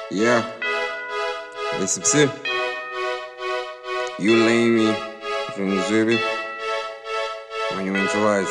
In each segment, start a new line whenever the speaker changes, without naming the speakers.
Yeah, esse você, you lay me from Zubi, monument wise.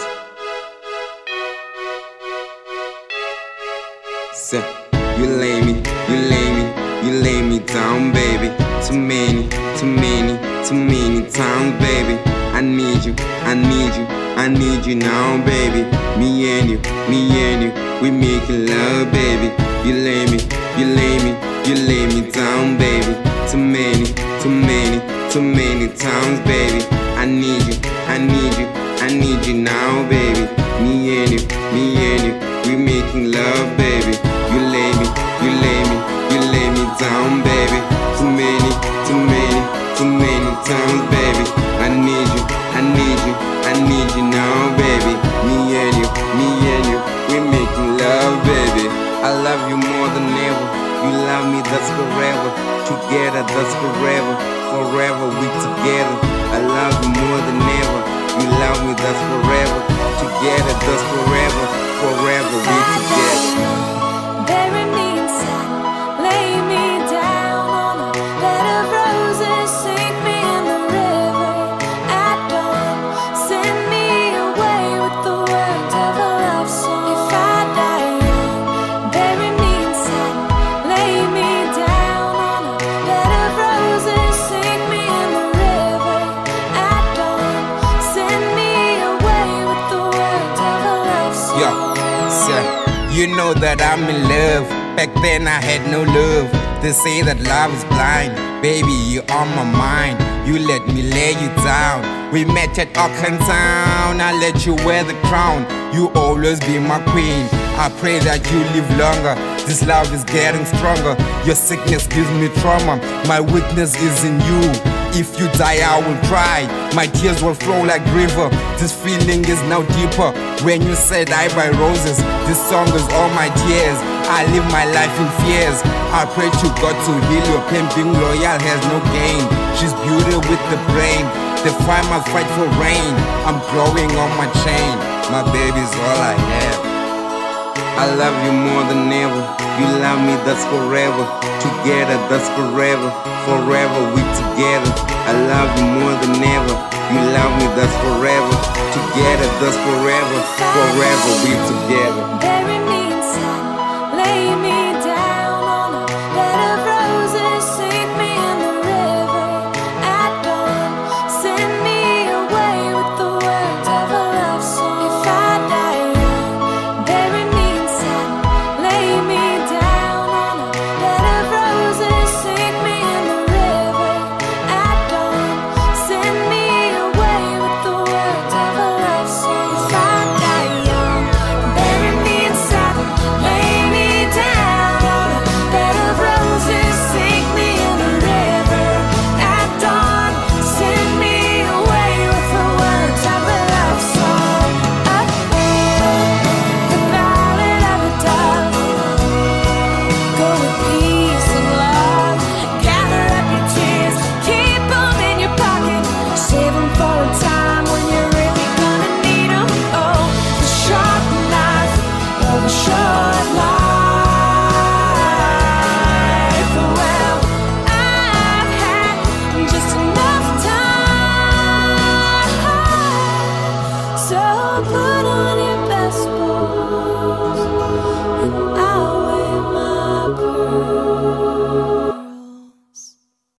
Say, you lay me, you lay me, you lay me down, baby. Too many, too many, too many times, baby. I need you, I need you, I need you now, baby. Me and you, we making love, baby. You lay me, you lay me, you lay me down, baby. Too many, too many, too many times, baby. I need you, I need you, I need you now, baby. Me and you, we making love, baby. You lay me, you lay me, you lay me down, baby. Too many, too many, too many times, baby. I need you, I need you, I need you now, baby. Me and you, we making love, baby. I love you more than ever. You love me, that's forever. Together, that's forever. Forever, we together. I love you more than ever. You love me, that's forever. Together, that's forever. Forever, we together.
Bury me inside, lay me down on a bed of roses, sink me in the river at dawn, send me away with the words of a love song. If I die young, bury me inside, lay me down on a bed of roses, sink me in the river at dawn, send me away with the words of a love song.
Yo, sir, you know that I'm in love. Back then I had no love. They say that love is blind. Baby, you're on my mind. You let me lay you down. We met at Auckland Town. I let you wear the crown. You always be my queen. I pray that you live longer. This love is getting stronger. Your sickness gives me trauma. My weakness is in you. If you die, I will cry. My tears will flow like river. This feeling is now deeper. When you said I buy roses, this song is all my tears. I live my life in fears. I pray to God to heal your pain. Being loyal has no gain. She's beauty with the brain. The fire must fight for rain. I'm growing on my chain. My baby's all I have.
I love you more than ever. You love me, that's forever. Together, that's forever. Forever, we together. I love you more than ever. You love me, that's forever. Together, that's forever. Forever, we together.
Bury